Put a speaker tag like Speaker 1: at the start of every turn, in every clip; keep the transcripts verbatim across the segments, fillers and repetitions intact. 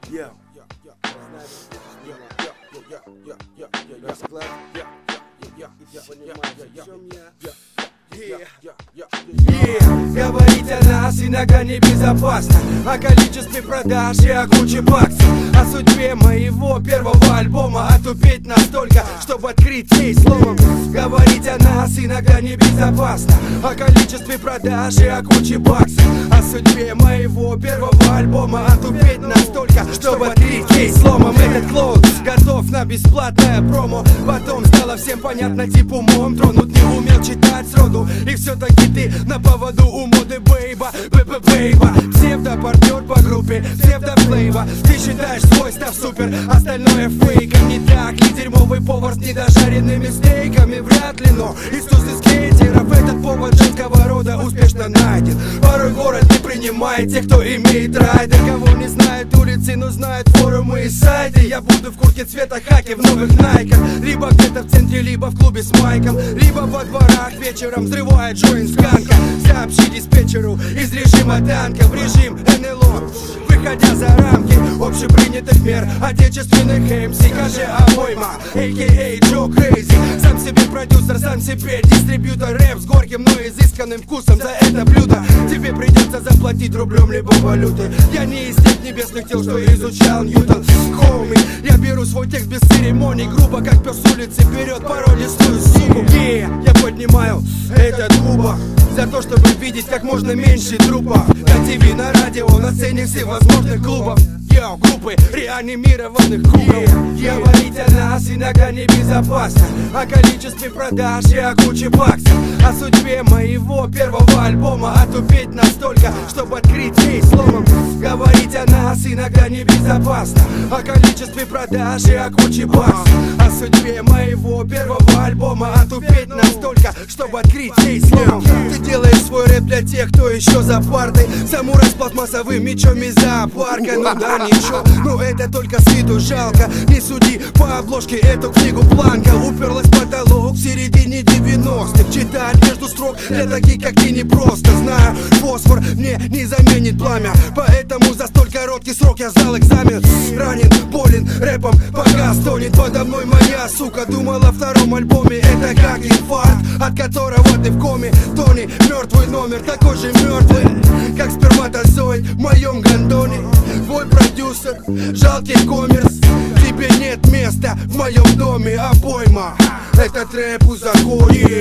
Speaker 1: Я. Расклад.
Speaker 2: Говорить о нас иногда небезопасно, о количестве продаж и о куче баксов, о судьбе моего первого альбома, отупеть настолько, чтобы открыть ей словом. Говорить о нас иногда небезопасно, о количестве продаж и о куче баксов, о судьбе моего первого альбома, отупеть настолько, чтобы открыть ей сломом. Этот клоун готов на бесплатное промо. Потом стало всем понятно, тип умом тронут, не умел читать сроду. И все-таки ты на поводу у моды бейба, бейба. Псевдопартнер по группе, псевдофлейва. Ты считаешь свой став супер, остальное фейком. Не так ли дерьмовый повар с недожаренными стейками? Вряд ли, но Иисус из скейтеров. Этот повод женского рода успешно найден. Порой город не принимает тех, кто имеет райдер. Кого не знают улицы, но знают форумы и сайты. Я буду в куртке цвета хаки в новых найках. Либо где-то в центре, либо в клубе с майком, либо во дворах вечером взрывая джойнт с ганка. Сообщи диспетчеру из режима танка в режим эн эл о, выходя за рамки общепринятых мер отечественных эм си. Кажи обойма, а ка а. Джо Крейзи. Сам себе продюсер, сам себе дистрибьютор. Рэп с горьким, но изысканным вкусом. За это блюдо тебе придется заплатить рублем либо валюты. Я не из тех небесных тел, что изучал Ньютон. Хоуми, я беру свой текст без церемоний, грубо как пес с улицы берет породистую суку. Yeah, я поднимаю этот кубок за то, чтобы видеть как можно меньше трупов. На ТВ, на радио, на сцене всевозможных клубов. Йоу, группы реанимированных кукол. Говорить о нас иногда небезопасно, о количестве продаж и о куче баксов, о судьбе моего первого альбома, отупеть настолько, чтобы открыть ей сломом. Говорить о нас иногда небезопасно, о количестве продаж и о куче баксов, о судьбе моего первого альбома, отупеть настолько, чтобы открыть ей сломом. Ты делаешь свой рэп для тех, кто еще за партой, самурай с пластмассовым мечом из зоопарка. Ну да, ничего, но это только с виду жалко. Не суди по обложке эту книгу Бланка. Уперлась в потолок в середине девяностых. Читать между строк для таких, как ты, непросто. Знаю, фосфор мне не заменит пламя, поэтому за столь короткий срок я сдал экзамен. Ранен, болен, рэпом пока стонет подо мной моя сука. Думала, втором альбоме это как инфаркт, от которого ты в коме. Тони, мертвый номер, такой же мертвый, как сперматозоид в моем гондоне. Твой продюсер, жалкий коммерс, тебе нет места в моем доме. Обойма, этот рэп узаконен.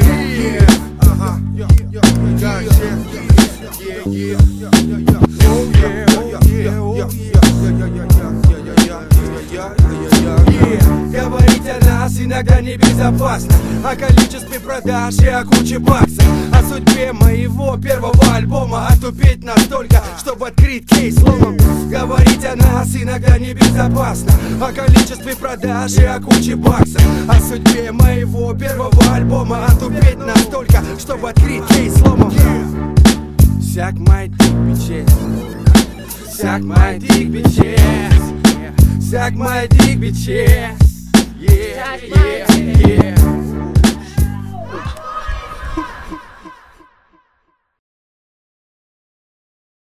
Speaker 2: Говорить о нас иногда небезопасно, о количестве продаж и о куче баксов, о судьбе моего первого альбома, отупеть настолько, чтобы открыть кейс сломом. Говорить о нас иногда небезопасно, о количестве продаж и о куче баксов, о судьбе моего первого альбома, отупеть настолько, чтобы открыть кейс сломом. Suck my dick, bitches. Suck my dick, bitches. Suck my dick, bitches. Yeah, yeah, yeah.